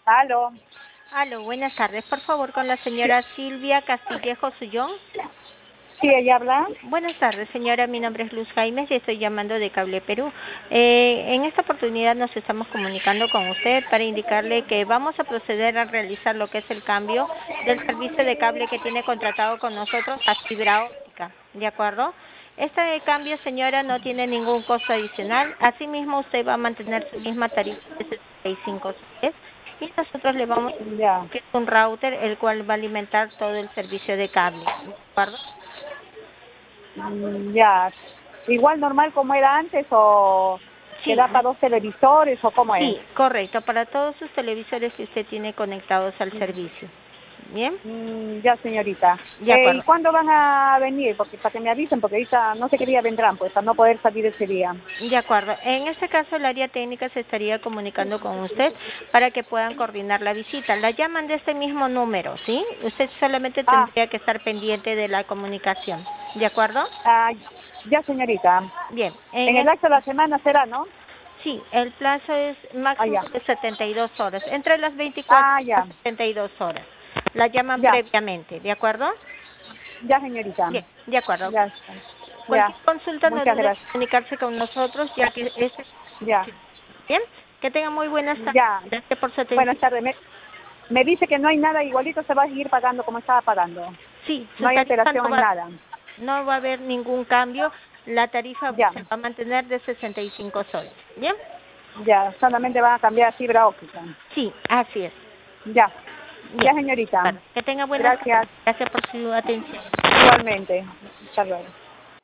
Aló. Aló, buenas tardes. Por favor, con la señora Silvia Castillejo Sullón. Sí, ella habla. Buenas tardes, señora. Mi nombre es Luz Jaimes y estoy llamando de Cable Perú. En esta oportunidad nos estamos comunicando con usted para indicarle que vamos a proceder a realizar lo que es el cambio del servicio de cable que tiene contratado con nosotros a fibra óptica. ¿De acuerdo? Este cambio, señora, no tiene ningún costo adicional. Asimismo, usted va a mantener su misma tarifa de 65 soles y nosotros le vamos a Ya. que es un router el cual va a alimentar todo el servicio de cable. ¿De acuerdo? Ya. Igual normal como era antes o que Sí, da para dos televisores o cómo es. sí, correcto, para todos sus televisores que usted tiene conectados al servicio. ¿Bien? Ya, señorita. De ¿Y acuerdo. cuándo van a venir? Porque para que me avisen, porque ahorita no sé qué día vendrán, pues, para no poder salir ese día. De acuerdo. En este caso, el área técnica se estaría comunicando con usted para que puedan coordinar la visita. La llaman de este mismo número, ¿sí? Usted solamente Ah, tendría que estar pendiente de la comunicación. ¿De acuerdo? ah, ya, señorita. Bien. En el acto de la semana será, ¿no? Sí, el plazo es Ah, máximo ya. de 72 horas, entre las 24 Ah, y ya. las 72 horas. La llaman Ya. previamente, ¿de acuerdo? Ya, señorita. Bien, de acuerdo. Ya está. Ya. Cualquier consulta no Muchas dude en gracias. comunicarse con nosotros, ya que este... Ya. Bien, que tengan muy buenas tardes. Ya. Gracias por su Buenas atención. tardes. Me dice que no hay nada igualito, se va a seguir pagando como estaba pagando. Sí, No su hay tarifa alteración en nada. no va a haber ningún cambio. La tarifa Ya, se va a mantener de 65 soles. ¿Bien? ya, solamente van a cambiar a fibra óptica. Sí, así es. Ya, ya, Bien. señorita. Claro. Que tenga buenas tardes. Gracias, Gracias por su atención. igualmente. Hasta luego.